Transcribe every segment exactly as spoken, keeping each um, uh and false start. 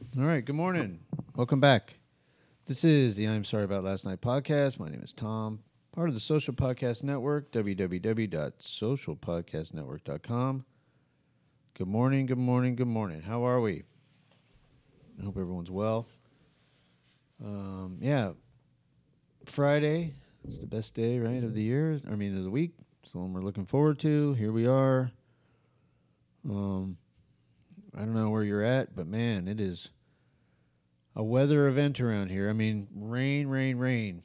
All right, good morning. Welcome back. This is the I'm Sorry About Last Night podcast. My name is Tom, part of the Social Podcast Network, w w w dot social podcast network dot com. Good morning, good morning, good morning. How are we? I hope everyone's well. Um, yeah, Friday is the best day, right, of the year. I mean, of the week. It's the one we're looking forward to. Here we are. Um, I don't know where you're at, but man, it is a weather event around here. I mean, rain, rain, rain.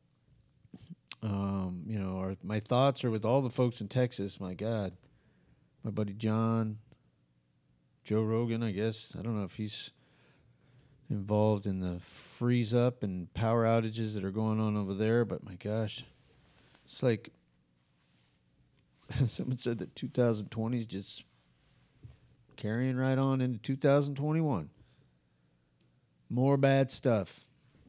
Um, you know, our, my thoughts are with all the folks in Texas. My God, my buddy John, Joe Rogan, I guess. I don't know if he's involved in the freeze up and power outages that are going on over there, but my gosh, it's like someone said that two thousand twenty is just carrying right on into two thousand twenty-one. More bad stuff.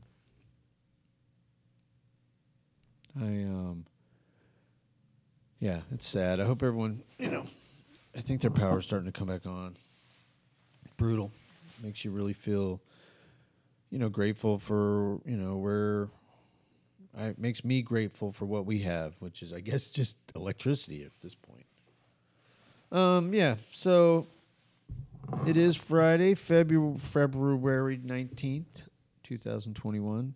I, um, yeah, it's sad. I hope everyone, you know, I think their power's starting to come back on. Brutal. Makes you really feel, you know, grateful for, you know, where, I, it makes me grateful for what we have, which is, I guess, just electricity at this point. Um, yeah, so it is Friday, February, February nineteenth, twenty twenty-one.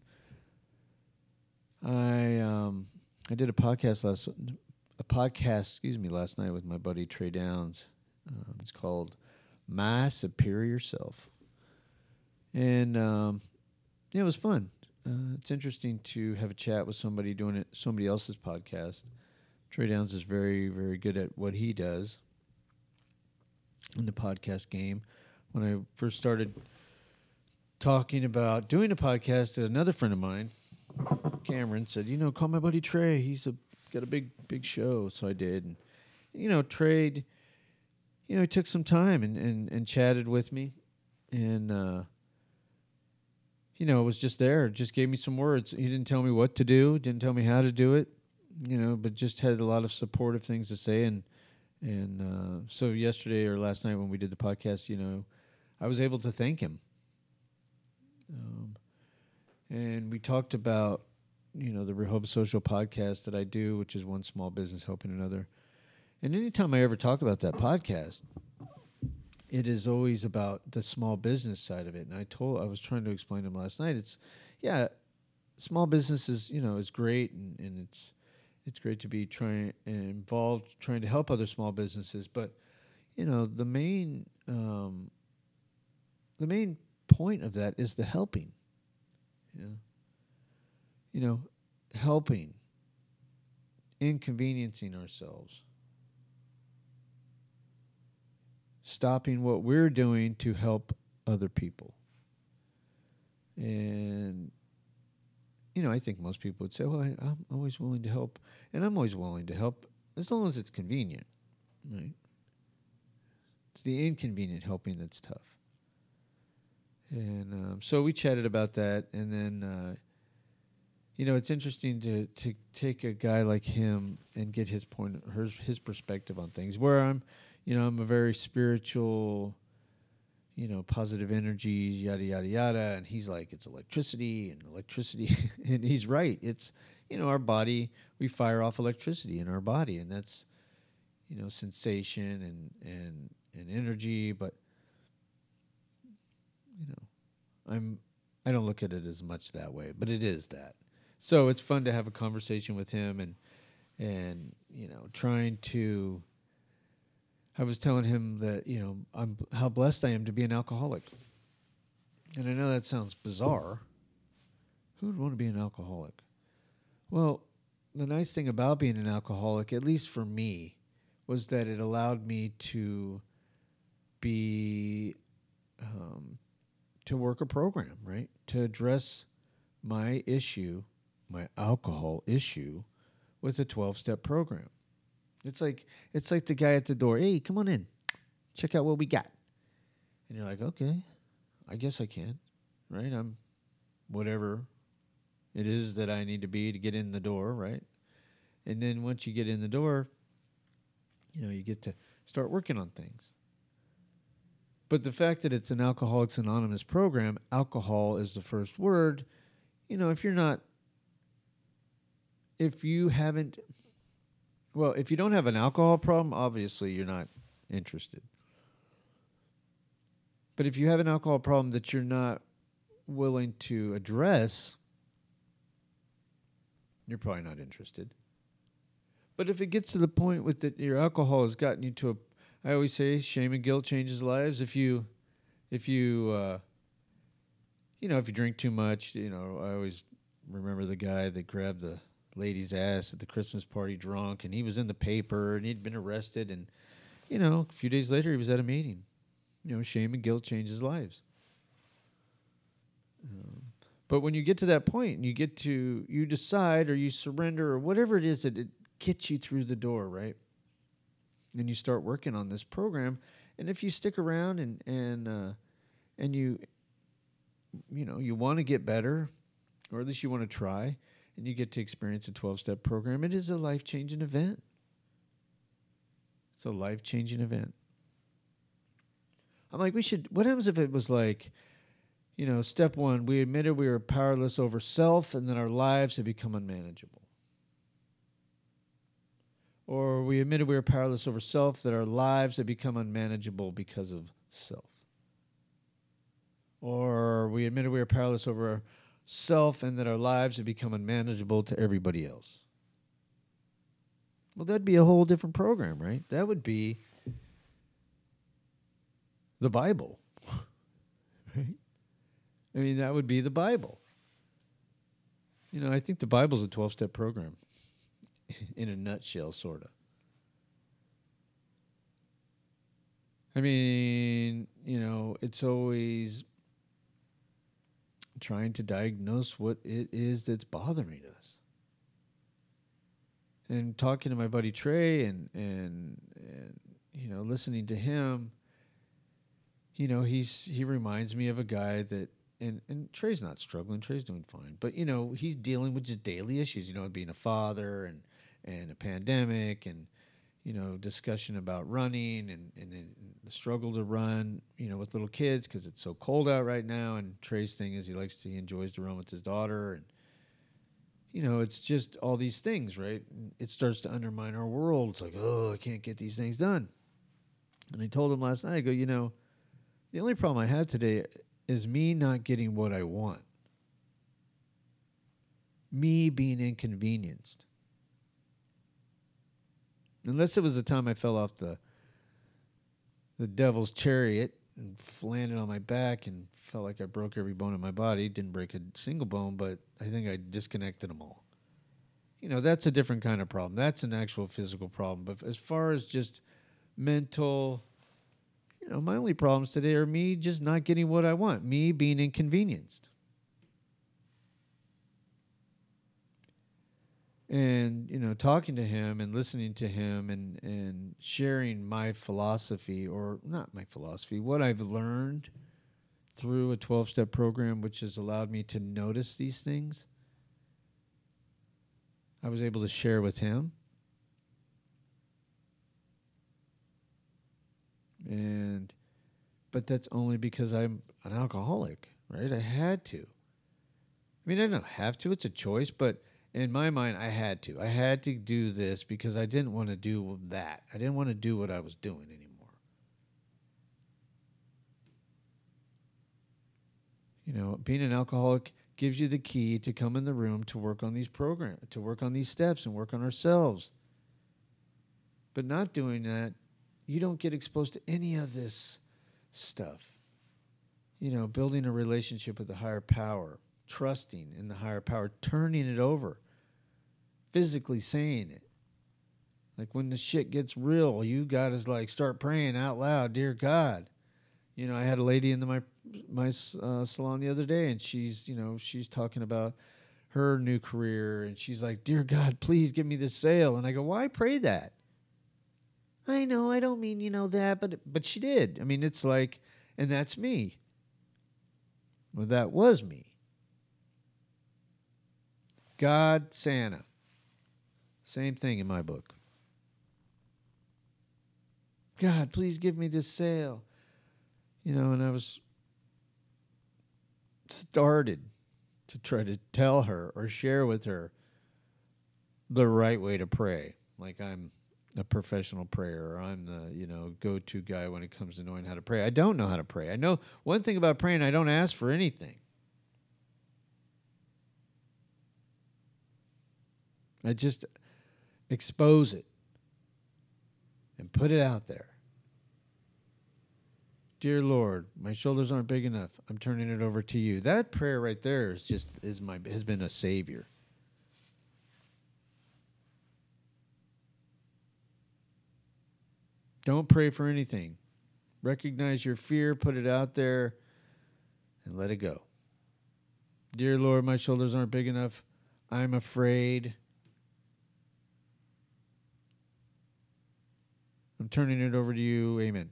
I um I did a podcast last a podcast excuse me last night with my buddy Trey Downs. Um, it's called My Superior Self, and um, yeah, it was fun. Uh, it's interesting to have a chat with somebody doing it somebody else's podcast. Trey Downs is very very good at what he does in the podcast game. When I first started talking about doing a podcast, another friend of mine, Cameron, said, you know, call my buddy Trey. He's a got a big, big show. So I did. And, you know, Trey, you know, he took some time and, and, and chatted with me. And, uh, you know, was just there. Just gave me some words. He didn't tell me what to do. Didn't tell me how to do it, you know, but just had a lot of supportive things to say. And, and uh, so yesterday or last night when we did the podcast, you know, I was able to thank him. Um, and we talked about, you know, the Rehoboth Social podcast that I do, which is one small business helping another. And anytime I ever talk about that podcast, it is always about the small business side of it. And I told, I was trying to explain to him last night. It's, yeah, small business is, you know, is great, and, and it's it's great to be trying involved, trying to help other small businesses. But, you know, the main um, the main point of that is the helping. Yeah. You know, helping, inconveniencing ourselves, stopping what we're doing to help other people. And, you know, I think most people would say, well, I, I'm always willing to help. And I'm always willing to help as long as it's convenient, right? It's the inconvenient helping that's tough. And um, so we chatted about that, and then... Uh, You know, it's interesting to, to take a guy like him and get his point, his, his perspective on things. Where I'm, you know, I'm a very spiritual, you know, positive energies, yada, yada, yada. And he's like, it's electricity and electricity. And he's right. It's, you know, our body, we fire off electricity in our body. And that's, you know, sensation and, and, and energy. But, you know, I'm, I don't look at it as much that way, but it is that. So it's fun to have a conversation with him and, and you know, trying to, I was telling him that, you know, I'm how blessed I am to be an alcoholic. And I know that sounds bizarre. Who would want to be an alcoholic? Well, the nice thing about being an alcoholic, at least for me, was that it allowed me to be, um, to work a program, right? To address my issue, my alcohol issue, with a twelve-step program. It's like it's like the guy at the door, hey, come on in, check out what we got. And you're like, okay, I guess I can, right? I'm whatever it is that I need to be to get in the door, right? And then once you get in the door, you know, you get to start working on things. But the fact that it's an Alcoholics Anonymous program, alcohol is the first word. You know, if you're not, if you haven't, well, if you don't have an alcohol problem, obviously you're not interested. But if you have an alcohol problem that you're not willing to address, you're probably not interested. But if it gets to the point with that your alcohol has gotten you to a, I always say shame and guilt changes lives. If you, if you, uh, you know, if you drink too much, you know, I always remember the guy that grabbed the lady's ass at the Christmas party drunk, and he was in the paper, and he'd been arrested, and, you know, a few days later he was at a meeting. You know, shame and guilt changes lives. Um, but when you get to that point, and you get to, you decide or you surrender or whatever it is that it gets you through the door, right? And you start working on this program, and if you stick around and and uh, and you, you know, you want to get better, or at least you want to try, and you get to experience a twelve-step program, it is a life-changing event. It's a life-changing event. I'm like, we should, what happens if it was like, you know, step one, we admitted we were powerless over self, and then our lives had become unmanageable. Or we admitted we were powerless over self, that our lives had become unmanageable because of self. Or we admitted we were powerless over self and that our lives had become unmanageable to everybody else. Well, that'd be a whole different program, right? That would be the Bible, right? I mean, that would be the Bible. You know, I think the Bible's a twelve-step program. In a nutshell, sort of. I mean, you know, it's always trying to diagnose what it is that's bothering us. And talking to my buddy Trey and, and, and you know, listening to him, you know, he's he reminds me of a guy that, and, and Trey's not struggling, Trey's doing fine, but, you know, he's dealing with just daily issues, you know, being a father and and a pandemic and, you know, discussion about running and, and, and the struggle to run, you know, with little kids because it's so cold out right now. And Trey's thing is he likes to, he enjoys to run with his daughter. And, you know, it's just all these things, right? And it starts to undermine our world. It's like, oh, I can't get these things done. And I told him last night, I go, you know, the only problem I have today is me not getting what I want. Me being inconvenienced. Unless it was the time I fell off the the devil's chariot and landed on my back and felt like I broke every bone in my body. Didn't break a single bone, but I think I disconnected them all. You know, that's a different kind of problem. That's an actual physical problem. But as far as just mental, you know, my only problems today are me just not getting what I want, me being inconvenienced. And, you know, talking to him and listening to him and, and sharing my philosophy, or not my philosophy, what I've learned through a twelve-step program, which has allowed me to notice these things, I was able to share with him. And, but that's only because I'm an alcoholic, right? I had to. I mean, I don't have to, it's a choice, but in my mind, I had to. I had to do this because I didn't want to do that. I didn't want to do what I was doing anymore. You know, being an alcoholic gives you the key to come in the room to work on these programs, to work on these steps and work on ourselves. But not doing that, you don't get exposed to any of this stuff. You know, building a relationship with the higher power, trusting in the higher power, turning it over, physically saying it. Like when the shit gets real, you got to like start praying out loud, dear God. You know, I had a lady in the, my my uh, salon the other day, and she's, you know, she's talking about her new career, and she's like, dear God, please give me this sale. And I go, why pray that? I know, I don't mean, you know, that, but but she did. I mean, it's like, and that's me. Well, that was me. God, Santa. Same thing in my book. God, please give me this sale. You know, and I was started to try to tell her or share with her the right way to pray. Like I'm a professional prayer, or I'm the, you know, go-to guy when it comes to knowing how to pray. I don't know how to pray. I know one thing about praying, I don't ask for anything. I just expose it and put it out there. Dear Lord, my shoulders aren't big enough. I'm turning it over to you. That prayer right there is just is my has been a savior. Don't pray for anything. Recognize your fear, put it out there, and let it go. Dear Lord, my shoulders aren't big enough. I'm afraid. I'm turning it over to you. Amen.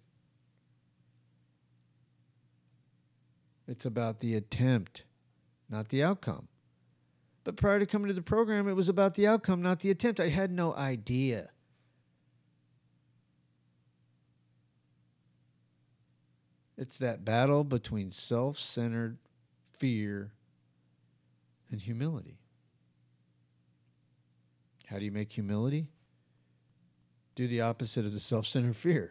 It's about the attempt, not the outcome. But prior to coming to the program, it was about the outcome, not the attempt. I had no idea. It's that battle between self-centered fear and humility. How do you make humility? Do the opposite of the self-centered fear.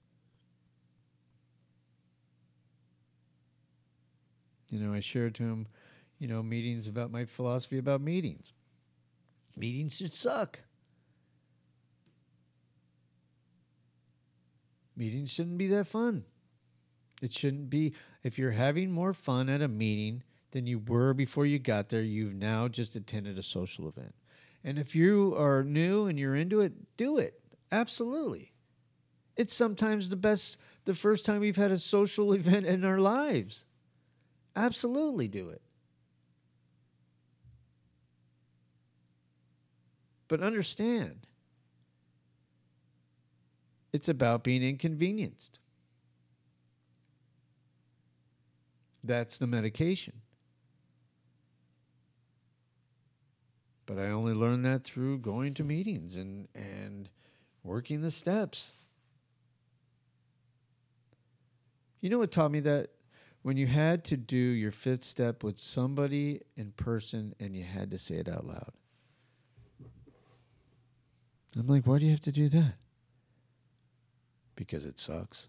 You know, I shared to him, you know, meetings about my philosophy about meetings. Meetings should suck. Meetings shouldn't be that fun. It shouldn't be, if you're having more fun at a meeting than you were before you got there, you've now just attended a social event. And if you are new and you're into it, do it. Absolutely. It's sometimes the best, the first time we've had a social event in our lives. Absolutely do it. But understand, it's about being inconvenienced. That's the medication. But I only learned that through going to meetings and, and working the steps. You know what taught me that? When you had to do your fifth step with somebody in person and you had to say it out loud. I'm like, why do you have to do that? Because it sucks.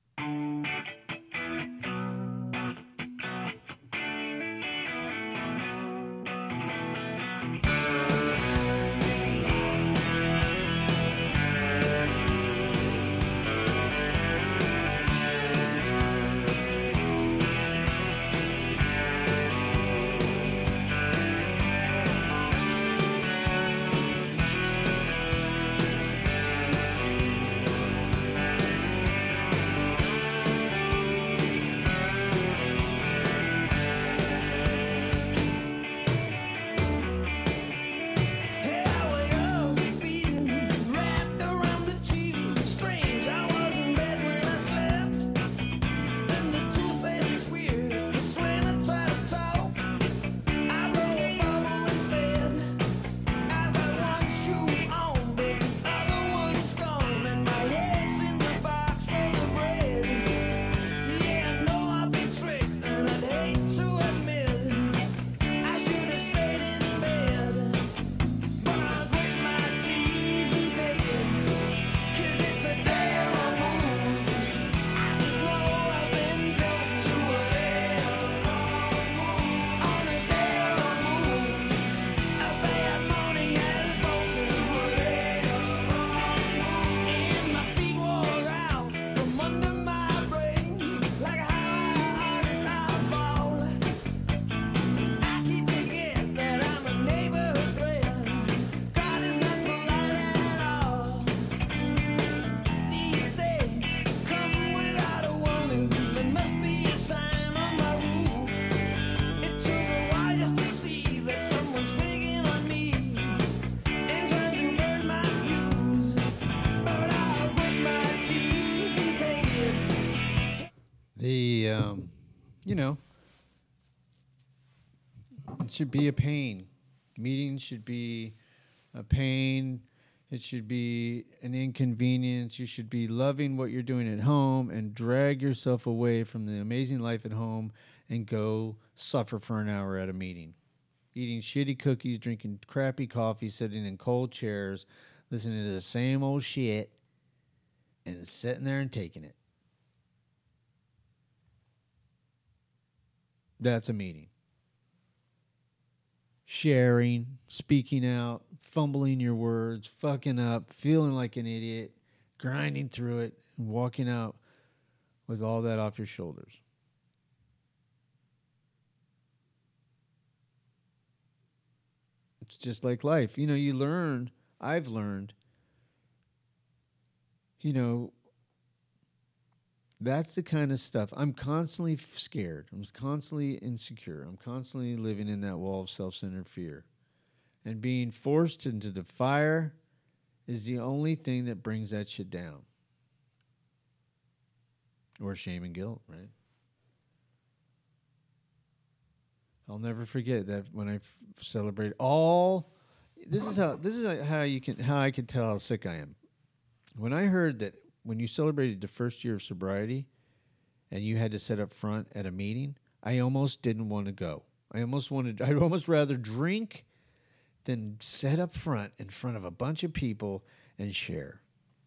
The, um, you know, it should be a pain. Meetings should be a pain. It should be an inconvenience. You should be loving what you're doing at home and drag yourself away from the amazing life at home and go suffer for an hour at a meeting. Eating shitty cookies, drinking crappy coffee, sitting in cold chairs, listening to the same old shit, and sitting there and taking it. That's a meeting. Sharing, speaking out, fumbling your words, fucking up, feeling like an idiot, grinding through it, and walking out with all that off your shoulders. It's just like life. You know, you learn, I've learned, you know, that's the kind of stuff. I'm constantly scared. I'm constantly insecure. I'm constantly living in that wall of self-centered fear. And being forced into the fire is the only thing that brings that shit down. Or shame and guilt, right? I'll never forget that when I f- celebrate all. This is how. This is how you can. How I can tell how sick I am. When I heard that when you celebrated the first year of sobriety, and you had to sit up front at a meeting, I almost didn't want to go. I almost wanted. I'd almost rather drink than sit up front in front of a bunch of people and share.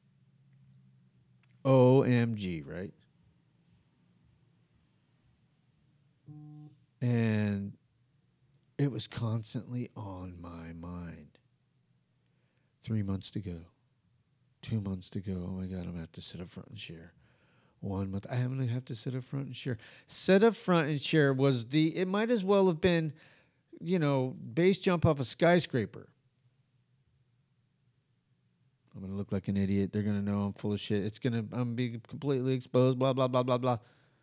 O M G, right? And it was constantly on my mind. Three months to go. Two months to go. Oh my God, I'm going to have to sit up front and share. One month. I am going to have to sit up front and share. Sit up front and share was the, it might as well have been, you know, base jump off a skyscraper. I'm going to look like an idiot. They're going to know I'm full of shit. It's going to, I'm going to be completely exposed, blah, blah, blah, blah, blah.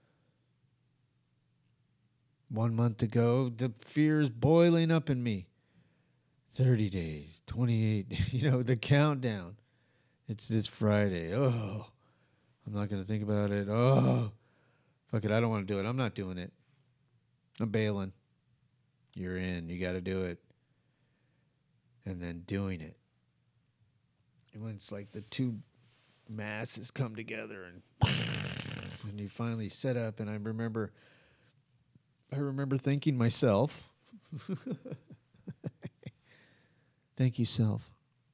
One month to go, the fear is boiling up in me. thirty days, twenty-eight, you know, the countdown. It's this Friday. Oh, I'm not going to think about it. Oh, fuck it, I don't want to do it. I'm not doing it. I'm bailing. You're in. You got to do it. And then doing it. And when it's like the two masses come together and, and you finally set up, and I remember... I remember thanking myself. Thank you, self,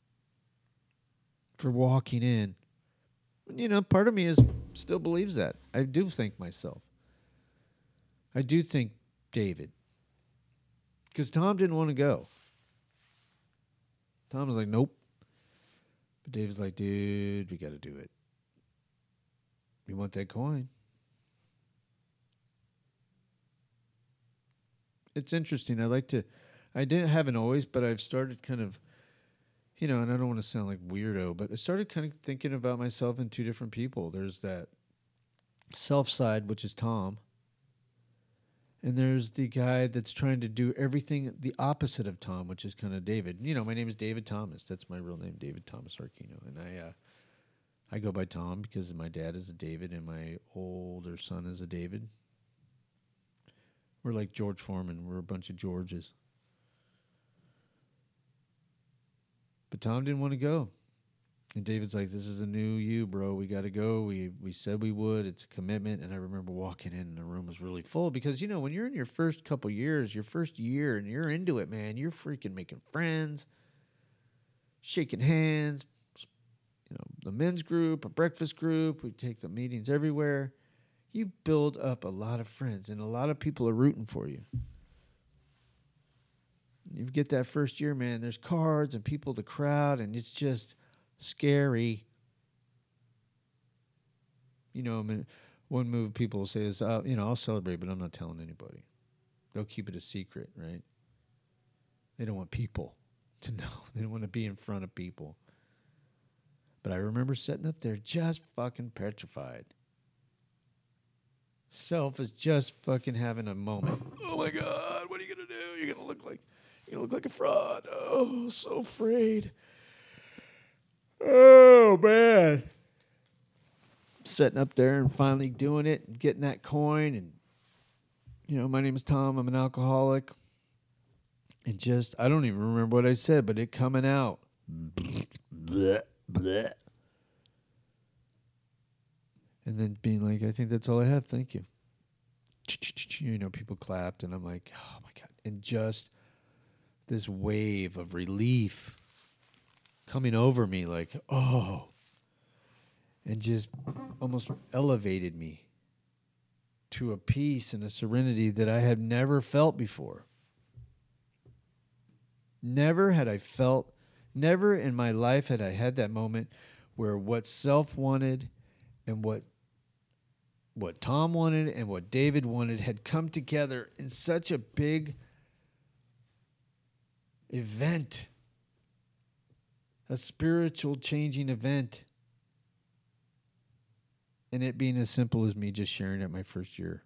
for walking in. You know, part of me is still believes that. I do thank myself. I do thank David. Because Tom didn't want to go. Tom was like, nope. But David's like, dude, we got to do it. You want that coin? It's interesting. I like to, I didn't haven't always, but I've started kind of, you know, and I don't want to sound like weirdo, but I started kind of thinking about myself in two different people. There's that self side, which is Tom, and there's the guy that's trying to do everything the opposite of Tom, which is kind of David. You know, my name is David Thomas. That's my real name, David Thomas Arquino, and I, uh, I go by Tom because my dad is a David and my older son is a David. We're like George Foreman. We're a bunch of Georges. But Tom didn't want to go. And David's like, this is a new you, bro. We got to go. We we said we would. It's a commitment. And I remember walking in and the room was really full. Because, you know, when you're in your first couple years, your first year, and you're into it, man, you're freaking making friends, shaking hands. You know, the men's group, a breakfast group. We take the meetings everywhere. You build up a lot of friends, and a lot of people are rooting for you. You get that first year, man, there's cards and people, the crowd, and it's just scary. You know, I mean, one move people will say is, uh, you know, I'll celebrate, but I'm not telling anybody. They'll keep it a secret, right? They don't want people to know. They don't want to be in front of people. But I remember sitting up there just fucking petrified. Self is just fucking having a moment. Oh my God, what are you gonna do? You're gonna look like you're gonna look like a fraud. Oh, so afraid. Oh man. Sitting up there and finally doing it and getting that coin, and you know, my name is Tom, I'm an alcoholic. And just I don't even remember what I said, but it coming out. bleh, bleh. And then being like, I think that's all I have. Thank you. You know, people clapped, and I'm like, oh my God. And just this wave of relief coming over me, like, oh, and just almost elevated me to a peace and a serenity that I had never felt before. Never had I felt, never in my life had I had that moment where what self wanted and what what Tom wanted and what David wanted had come together in such a big event, a spiritual changing event, and it being as simple as me just sharing it my first year.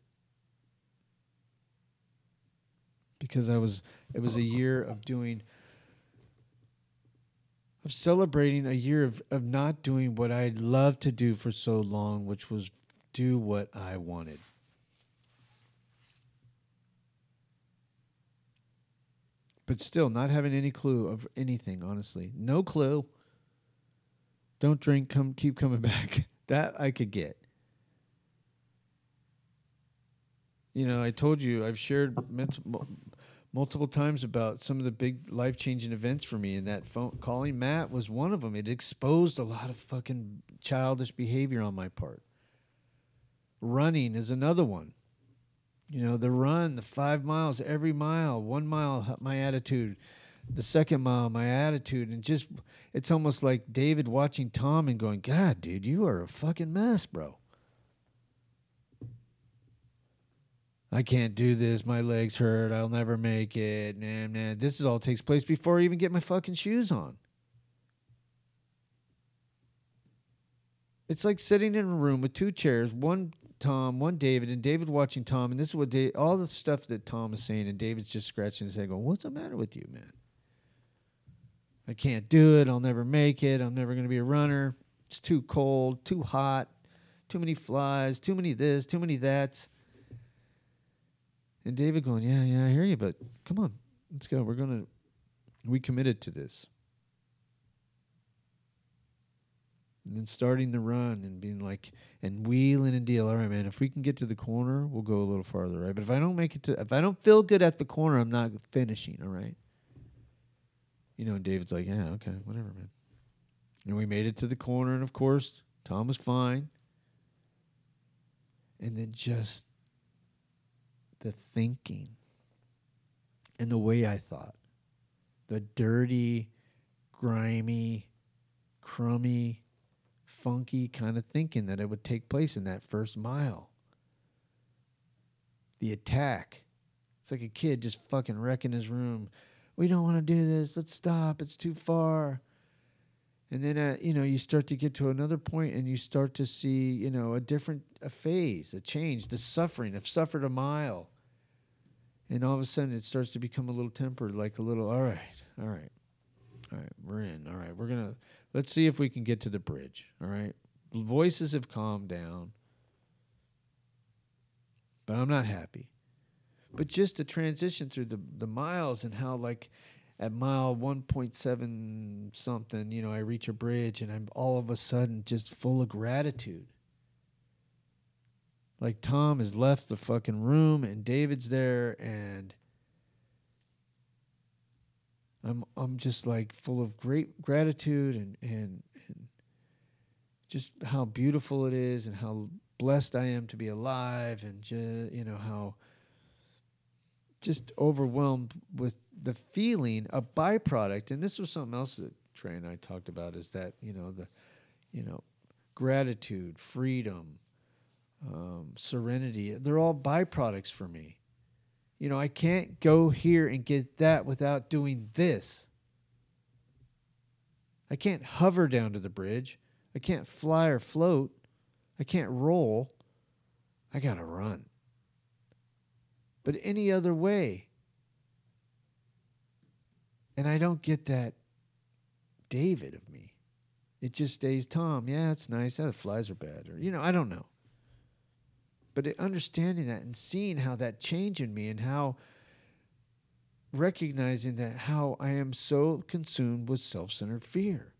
Because I was, it was a year of doing, of celebrating a year of, of not doing what I'd loved to do for so long, which was do what I wanted. But still not having any clue of anything, honestly. No clue. Don't drink, come keep coming back. That I could get. You know, I told you, I've shared mental, multiple times about some of the big life-changing events for me, and that phone calling Matt was one of them. It exposed a lot of fucking childish behavior on my part. Running is another one. You know, the run, the five miles, every mile, one mile, my attitude, the second mile, my attitude, and just, it's almost like David watching Tom and going, God, dude, you are a fucking mess, bro. I can't do this. My legs hurt. I'll never make it. Nah, nah. This is all takes place before I even get my fucking shoes on. It's like sitting in a room with two chairs, one Tom, one David, and David watching Tom, and this is what Dave, all the stuff that Tom is saying, and David's just scratching his head going, what's the matter with you, man? I can't do it. I'll never make it. I'm never going to be a runner. It's too cold, too hot, too many flies, too many this, too many that's. And David going, yeah, yeah, I hear you, but come on, let's go. We're going to, we committed to this. And then starting the run and being like, and wheeling and deal. All right, man, if we can get to the corner, we'll go a little farther, right? But if I don't make it to, if I don't feel good at the corner, I'm not finishing, all right? You know, and David's like, yeah, okay, whatever, man. And we made it to the corner, and of course, Tom was fine. And then just the thinking and the way I thought, the dirty, grimy, crummy, funky kind of thinking that it would take place in that first mile. The attack. It's like a kid just fucking wrecking his room. We don't want to do this. Let's stop. It's too far. And then, uh, you know, you start to get to another point and you start to see, you know, a different a phase, a change, the suffering. I've suffered a mile. And all of a sudden it starts to become a little tempered, like a little, all right, all right, all right, we're in. All right, we're going to, let's see if we can get to the bridge, all right? Voices have calmed down. But I'm not happy. But just the transition through the, the miles and how, like, at mile one point seven something, you know, I reach a bridge and I'm all of a sudden just full of gratitude. Like Tom has left the fucking room and David's there and I'm I'm just like full of great gratitude and, and, and just how beautiful it is and how blessed I am to be alive and just, you know, how just overwhelmed with the feeling, a byproduct. And this was something else that Trey and I talked about is that, you know, the, you know, gratitude, freedom, um, serenity, they're all byproducts for me. You know, I can't go here and get that without doing this. I can't hover down to the bridge. I can't fly or float. I can't roll. I got to run. But any other way. And I don't get that David of me. It just stays Tom. Yeah, it's nice. Oh, the flies are bad. Or, you know, I don't know. But it, understanding that and seeing how that changed in me and how recognizing that how I am so consumed with self-centered fear.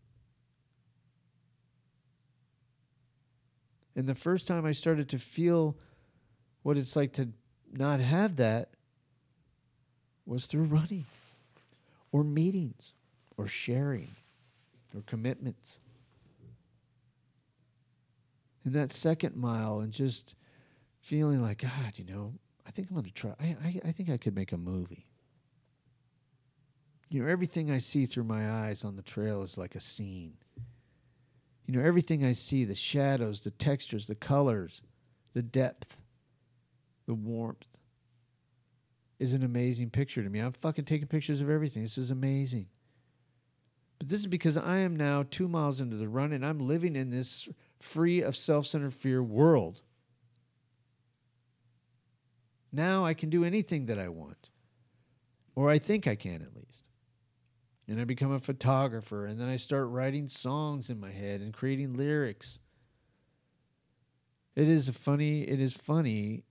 And the first time I started to feel what it's like to not have that was through running or meetings or sharing or commitments. And that second mile and just feeling like, God, you know, I think I'm going to try. I, I, I think I could make a movie. You know, everything I see through my eyes on the trail is like a scene. You know, everything I see, the shadows, the textures, the colors, the depth, the warmth, is an amazing picture to me. I'm fucking taking pictures of everything. This is amazing. But this is because I am now two miles into the run and I'm living in this free of self-centered fear world. Now I can do anything that I want. Or I think I can at least. And I become a photographer, and then I start writing songs in my head and creating lyrics. It is a funny, it is funny.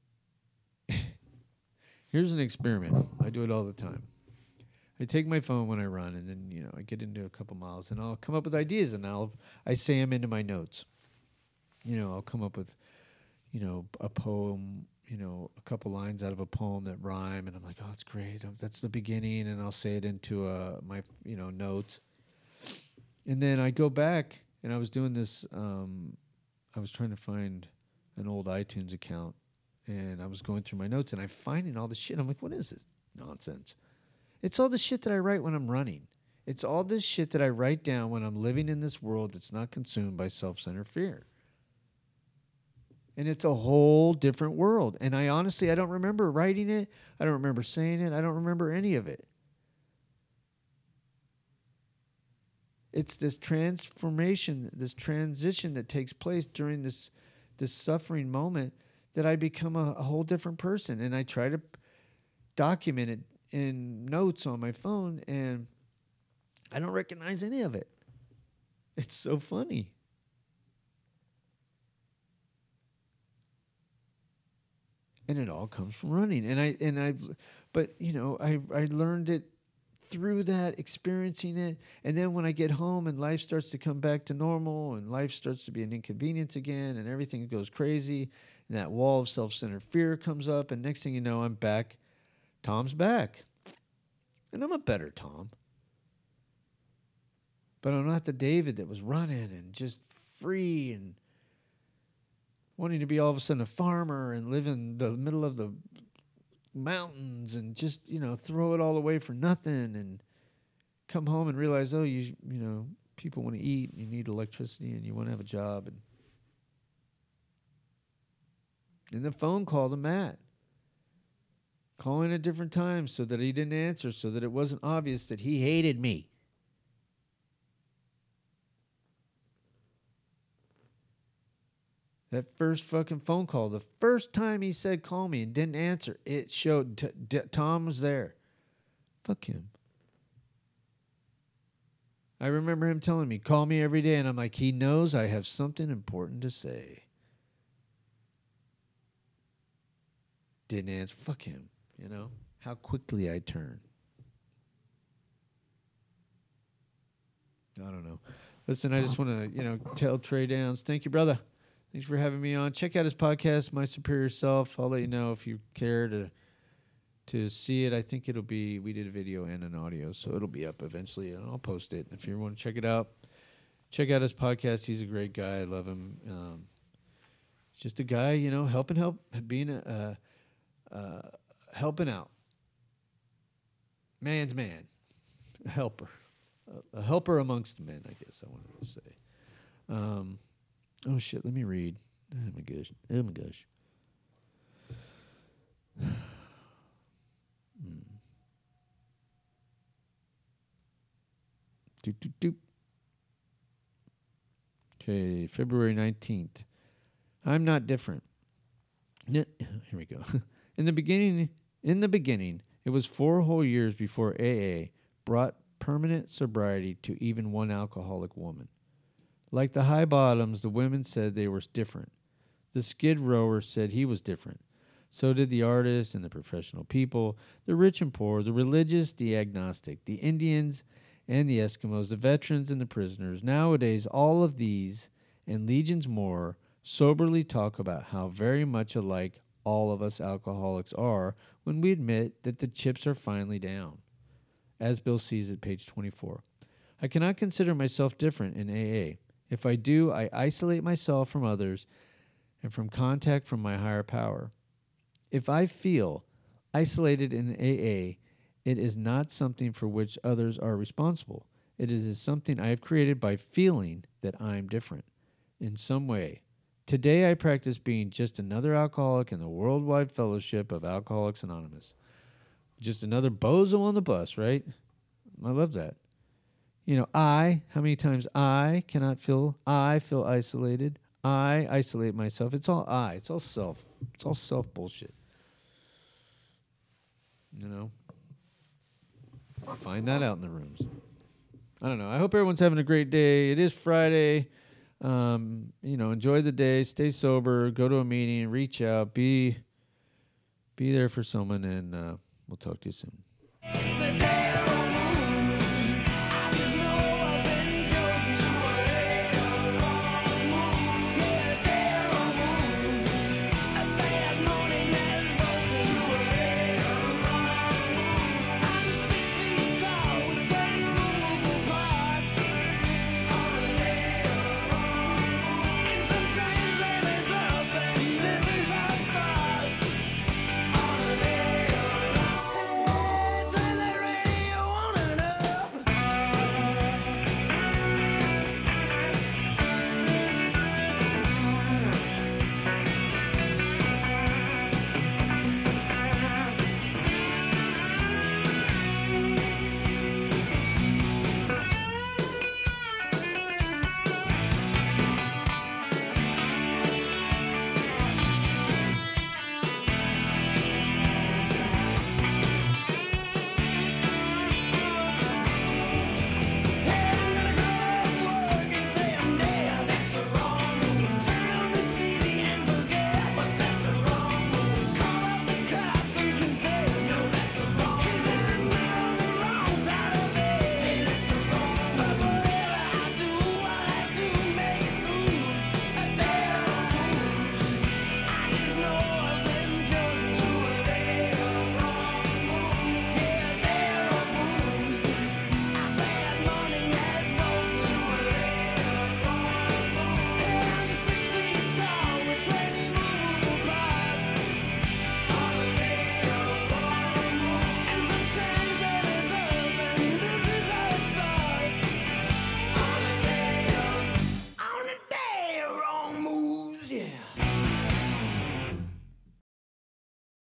Here's an experiment. I do it all the time. I take my phone when I run, and then, you know, I get into a couple miles, and I'll come up with ideas, and I'll I say them into my notes. You know, I'll come up with, you know, a poem, you know, a couple lines out of a poem that rhyme, and I'm like, oh, that's great. That's the beginning, and I'll say it into uh, my, you know, notes. And then I go back, and I was doing this, um, I was trying to find an old iTunes account, and I was going through my notes, and I'm finding all this shit. I'm like, what is this nonsense? It's all the shit that I write when I'm running. It's all this shit that I write down when I'm living in this world that's not consumed by self-centered fear. And it's a whole different world. And I honestly, I don't remember writing it. I don't remember saying it. I don't remember any of it. It's this transformation, this transition that takes place during this, this suffering moment that I become a, a whole different person. And I try to document it in notes on my phone, and I don't recognize any of it. It's so funny. And it all comes from running. And I and I've but you know, I I learned it through that, experiencing it. And then when I get home and life starts to come back to normal and life starts to be an inconvenience again and everything goes crazy and that wall of self-centered fear comes up, and next thing you know, I'm back. Tom's back. And I'm a better Tom. But I'm not the David that was running and just free and wanting to be all of a sudden a farmer and live in the middle of the mountains and just, you know, throw it all away for nothing and come home and realize, oh, you you know, people want to eat and you need electricity and you want to have a job. And, and the phone call to Matt, calling at different times so that he didn't answer, so that it wasn't obvious that he hated me. That first fucking phone call, the first time he said call me and didn't answer, it showed t- d- Tom was there. Fuck him. I remember him telling me, call me every day, and I'm like, he knows I have something important to say. Didn't answer. Fuck him, you know? How quickly I turn. I don't know. Listen, I just want to, you know, tell Trey Downs, thank you, brother. Thanks for having me on. Check out his podcast, My Superior Self. I'll let you know if you care to to see it. I think it'll be, we did a video and an audio, so it'll be up eventually, and I'll post it. If you want to check it out, check out his podcast. He's a great guy. I love him. Um, just a guy, you know, helping help, being a, uh, uh, helping out. Man's man. A helper. A, a helper amongst men, I guess I wanted to say. Um... Oh, shit, let me read. Oh, my gosh. Oh, my gosh. hmm. Doop, doop, doop. Okay, February nineteenth. I'm not different. Here we go. In the beginning, in the beginning, it was four whole years before A A brought permanent sobriety to even one alcoholic woman. Like the high bottoms, the women said they were different. The skid rower said he was different. So did the artists and the professional people, the rich and poor, the religious, the agnostic, the Indians and the Eskimos, the veterans and the prisoners. Nowadays, all of these and legions more soberly talk about how very much alike all of us alcoholics are when we admit that the chips are finally down. As Bill sees at page twenty-four. I cannot consider myself different in A A. If I do, I isolate myself from others and from contact from my higher power. If I feel isolated in A A, it is not something for which others are responsible. It is something I have created by feeling that I'm different in some way. Today I practice being just another alcoholic in the worldwide fellowship of Alcoholics Anonymous. Just another bozo on the bus, right? I love that. You know, I, how many times I cannot feel, I feel isolated. I isolate myself. It's all I. It's all self. It's all self bullshit. You know? Find that out in the rooms. I don't know. I hope everyone's having a great day. It is Friday. Um, you know, enjoy the day. Stay sober. Go to a meeting. Reach out. Be, be there for someone, and uh, we'll talk to you soon.